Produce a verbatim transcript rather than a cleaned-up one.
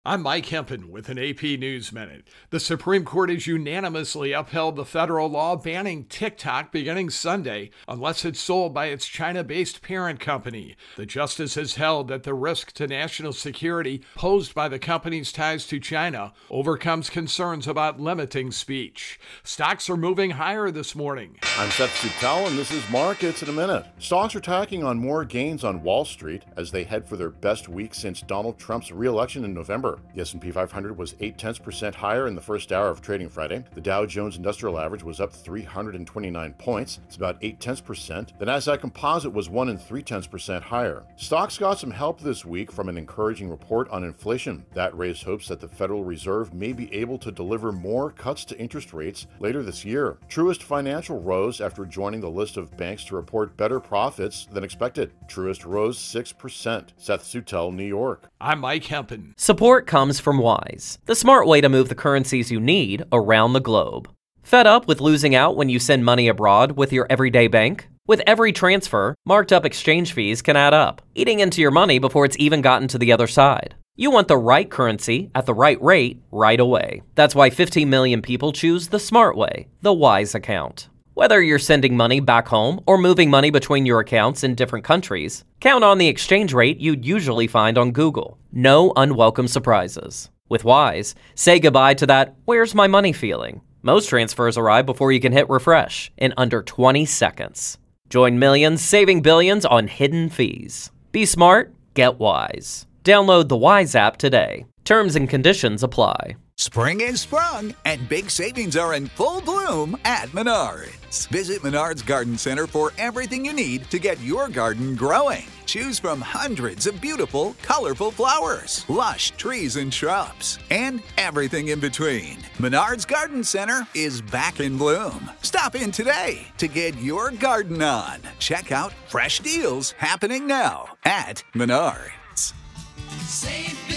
I'm Mike Hempen with an A P News Minute. The Supreme Court has unanimously upheld the federal law banning TikTok beginning Sunday unless it's sold by its China-based parent company. The justice has held that the risk to national security posed by the company's ties to China overcomes concerns about limiting speech. Stocks are moving higher this morning. I'm Seth Sutell, and this is Markets in a Minute. Stocks are tacking on more gains on Wall Street as they head for their best week since Donald Trump's re-election in November. The S and P five hundred was eight tenths percent higher in the first hour of trading Friday. The Dow Jones Industrial Average was up three hundred twenty-nine points. It's about eight tenths percent. The Nasdaq Composite was one and three tenths percent higher. Stocks got some help this week from an encouraging report on inflation. That raised hopes that the Federal Reserve may be able to deliver more cuts to interest rates later this year. Truist Financial rose after joining the list of banks to report better profits than expected. Truist rose six percent. Seth Sutell, New York. I'm Mike Hempen. Support comes from Wise, the smart way to move the currencies you need around the globe. Fed up with losing out when you send money abroad with your everyday bank? With every transfer, marked up exchange fees can add up, eating into your money before it's even gotten to the other side. You want the right currency at the right rate right away. That's why fifteen million people choose the smart way, the Wise account. Whether you're sending money back home or moving money between your accounts in different countries, count on the exchange rate you'd usually find on Google. No unwelcome surprises. With Wise, say goodbye to that "where's my money" feeling. Most transfers arrive before you can hit refresh in under twenty seconds. Join millions saving billions on hidden fees. Be smart, get Wise. Download the Wise app today. Terms and conditions apply. Spring is sprung, and big savings are in full bloom at Menards. Visit Menards Garden Center for everything you need to get your garden growing. Choose from hundreds of beautiful, colorful flowers, lush trees and shrubs, and everything in between. Menards Garden Center is back in bloom. Stop in today to get your garden on. Check out fresh deals happening now at Menards. Save